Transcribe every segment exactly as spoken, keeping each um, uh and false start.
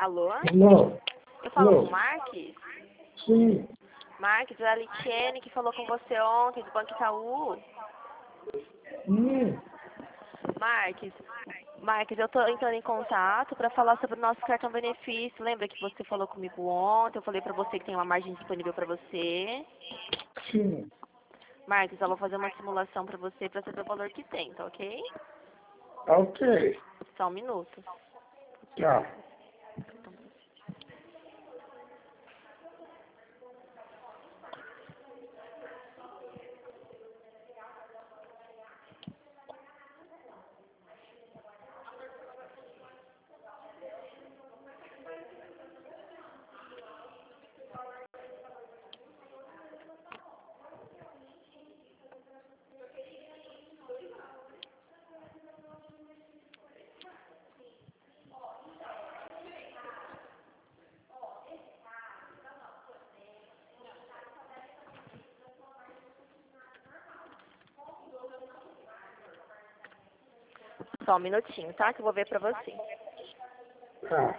Alô? Alô? Eu falo Alô? com o Marques? Sim. Marques, é a Litiene que falou com você ontem do Banco Itaú. Hum. Marques, Marques, eu tô entrando em contato para falar sobre o nosso cartão benefício. Lembra que você falou comigo ontem? Eu falei para você que tem uma margem disponível para você. Sim. Marques, eu vou fazer uma simulação para você para saber o valor que tem, tá ok? Ok. Só um minuto. Tá. Só um minutinho, tá? Que eu vou ver para você. Tá.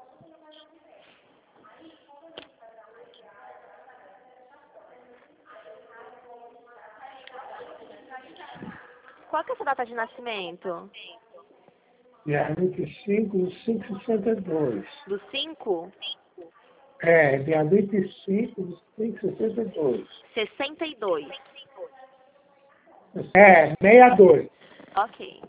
Qual que é a sua data de nascimento? Dia vinte e cinco de cinco de sessenta e dois. Do cinco? É, dia vinte e cinco de cinco de sessenta e dois. sessenta e dois. É, sessenta e dois. Ok.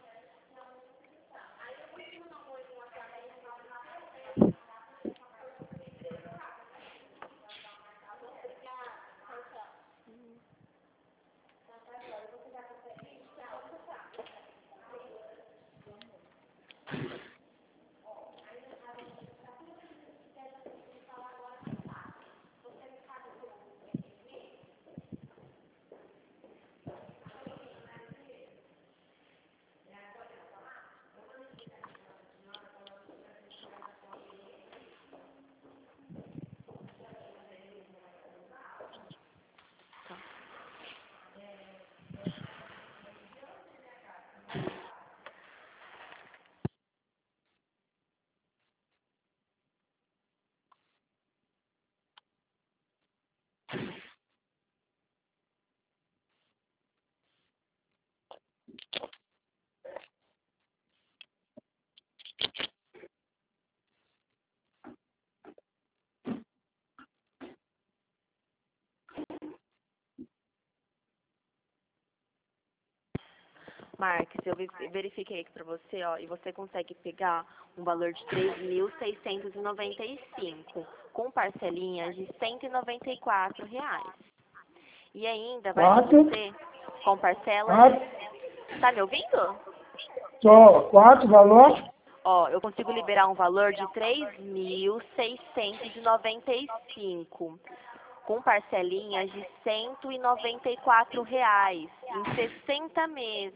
Marques, eu ve- verifiquei aqui para você, ó, e você consegue pegar um valor de três mil seiscentos e noventa e cinco com parcelinhas de cento e noventa e quatro reais. E ainda vai para Quatro? você com parcelas Quatro? de... Tá me ouvindo? Só quatro valor? Ó, eu consigo liberar um valor de três mil seiscentos e noventa e cinco com parcelinhas de cento e noventa e quatro reais em sessenta meses.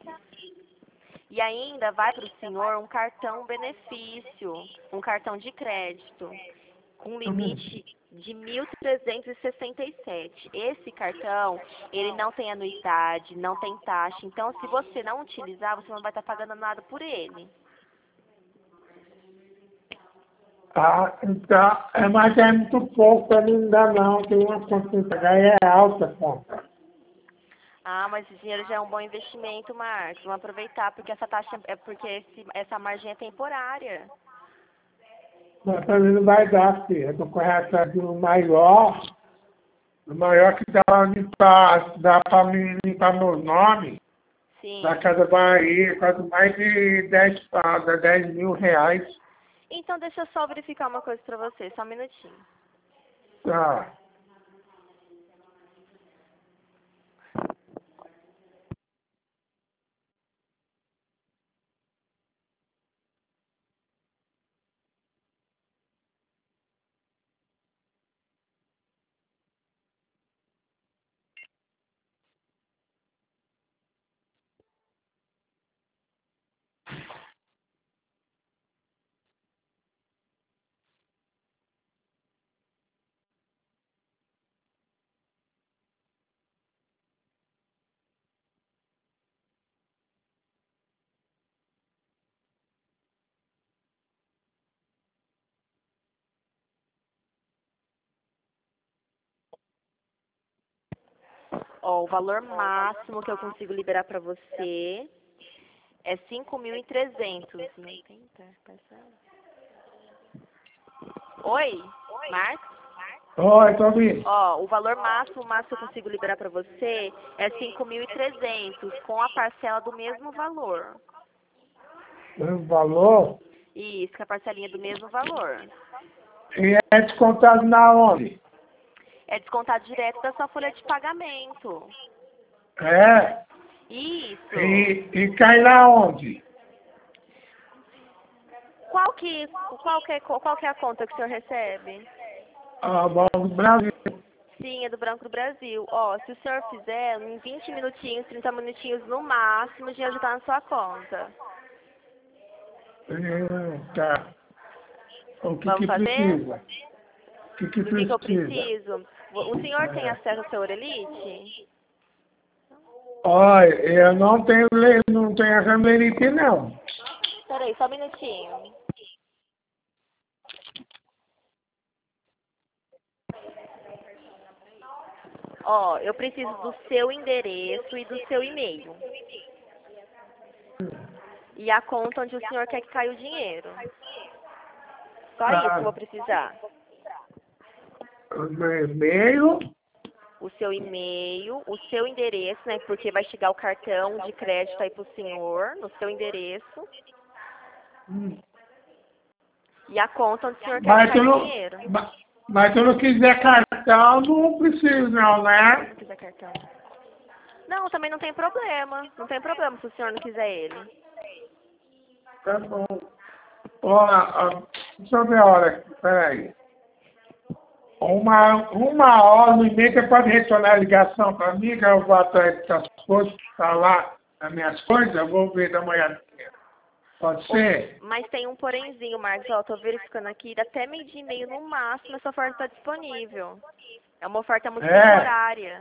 E ainda vai para o senhor um cartão benefício, um cartão de crédito, com Hum. limite de mil trezentos e sessenta e sete. Esse cartão, ele não tem anuidade, não tem taxa. Então, se você não utilizar, você não vai estar pagando nada por ele. Ah, então, é, mas é muito pouco para mim dar não, tem uma conta que pagar e é alta a conta. Ah, mas esse dinheiro já é um bom investimento, Marcos. Vamos aproveitar, porque essa taxa é porque esse, essa margem é temporária. Mas para mim não vai dar, filho. Eu tô correndo atrás do maior, o maior que dá para limpar, dá para mim limpar meu nome, da Sim. Casa Bahia, quase mais de dez pau, dez mil reais. Então, deixa eu só verificar uma coisa pra você, só um minutinho. Tá. Ó, o valor máximo que eu consigo liberar para você é cinco mil e trezentos. Oi, Marcos? Oi, tô ouvindo. Ó, o valor máximo, máximo que eu consigo liberar para você é cinco mil e trezentos, com a parcela do mesmo valor. O valor? Isso, que a parcelinha é do mesmo valor. E é descontado na onde? É descontado direto da sua folha de pagamento. É? Isso. E, e cai na onde? Qual que, qual, que é, qual que é a conta que o senhor recebe? Ah, Banco do Brasil. Sim, é do Banco do Brasil. Ó, se o senhor fizer em vinte minutinhos, trinta minutinhos no máximo, o dinheiro já está na sua conta. Hum, tá. O que Vamos que fazer? precisa? O que que Do que, que eu precisa? preciso? O senhor tem É. acesso ao seu Orelite? Olha, eu não tenho, le- não tenho essa lerite, não. Peraí, só um minutinho. Ó, eu preciso do seu endereço e do seu e-mail. E a conta onde o senhor quer que caia o dinheiro. Só isso que eu vou Ah, precisar. o meu e-mail, O seu e-mail, o seu endereço, né? Porque vai chegar o cartão de crédito aí pro senhor, no seu endereço. hum, E a conta onde o senhor quer que mas tu caia o não, dinheiro. ma- mas tu não quiser cartão, não preciso não, Se né? não quiser cartão. Não, também não tem problema. Não tem problema se o senhor não quiser ele. Tá bom. Ó, ó, deixa eu ver a hora aqui, peraí. Uma, uma hora no e-mail, você pode retornar a ligação para mim, que eu vou atrás das coisas que estão lá, as minhas coisas, eu vou ver, dar uma olhada. Pode ser? Mas tem um porémzinho, Marcos. Ó, tô verificando aqui. Dá até meio dia e meio no máximo essa oferta está disponível. É uma oferta muito É. temporária.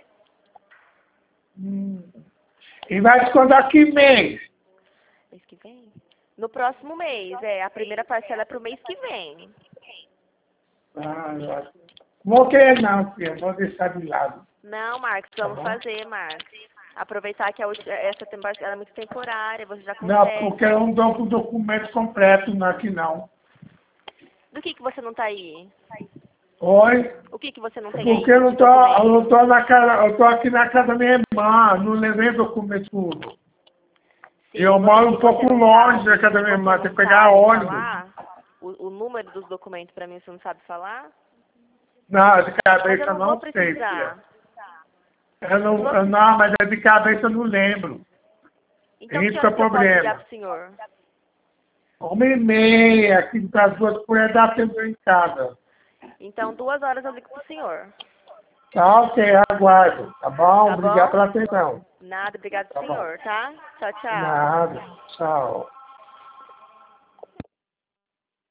Hum. E vai descontar que mês? Mês que vem? No próximo mês, é. A primeira parcela é pro mês que vem. Ah, já. Vou querer não, filha, vou deixar de lado. Não, Marcos, Tá vamos bom? fazer, Marcos. Aproveitar que a ulti- essa temporada ela é muito temporária, você já Não, consegue. porque eu não dou com o documento completo não, aqui não. Do que que você não tá aí? Oi? O que que você não tem Porque aí eu de não tô, eu não documento? tô na casa, eu tô aqui na casa da minha irmã, não levei documento tudo. Sim, Eu você, moro se um você pouco não longe da sabe, casa da se minha você irmã, tem não que pegar sabe ônibus. falar, o, o número dos documentos pra mim você não sabe falar? Não, de Mas eu cabeça eu não vou não sei, filha. precisar. Eu Eu não não, vou eu não, mas é de cabeça eu não lembro. Então, que Esse que é horas o que eu posso ligar problema. pro senhor? Uma e meia, aqui das duas por aí dá tempo em casa. Então, duas horas eu ligo pro senhor. Tá, ok, aguardo. Tá bom? Tá Obrigado bom? pela atenção. Nada, obrigado, Tá bom. senhor, tá? Tchau, tchau. Nada. Tchau.